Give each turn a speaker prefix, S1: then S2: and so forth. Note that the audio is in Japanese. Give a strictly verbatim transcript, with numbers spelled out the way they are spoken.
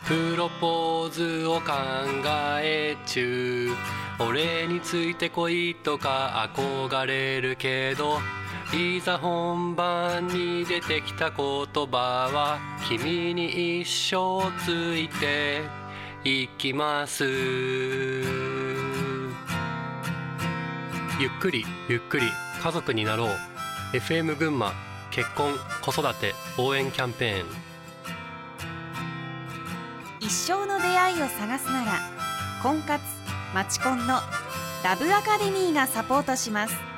S1: プロポーズを考え中。俺について恋とか憧れるけど、いざ本番に出てきた言葉は君に一生ついていきます。ゆっくりゆっくり家族になろう。 エフエム 群馬結婚子育て応援キャンペーン。
S2: 一生の出会いを探すなら婚活マチコンのラブアカデミーがサポートします。